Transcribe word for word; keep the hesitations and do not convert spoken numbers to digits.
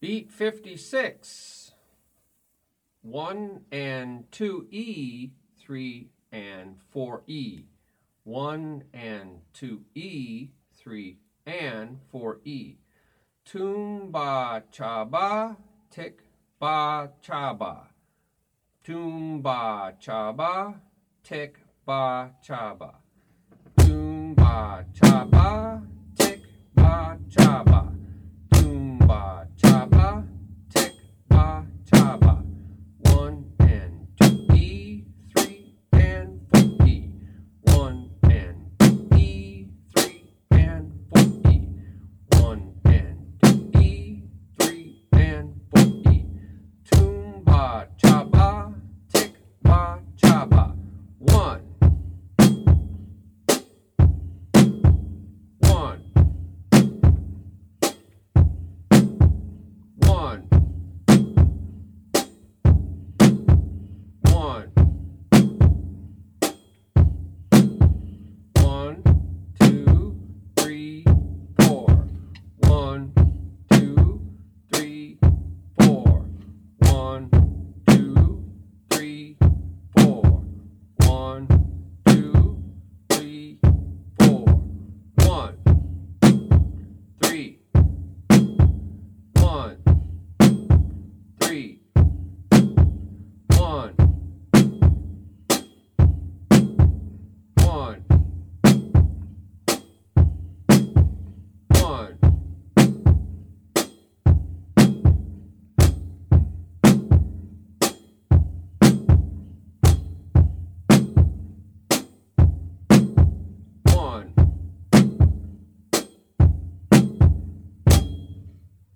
Beat fifty-six. One and two E, three and four E. One and two E, three and four E. Tumba chaba, tick ba chaba. Tumba chaba, tick ba chaba. Tumba chaba, tick ba chaba. Tumba chaba, tick ba chaba. One and two E, three and four E. One and two E, three and four E. One and two E, three and four E. Tumba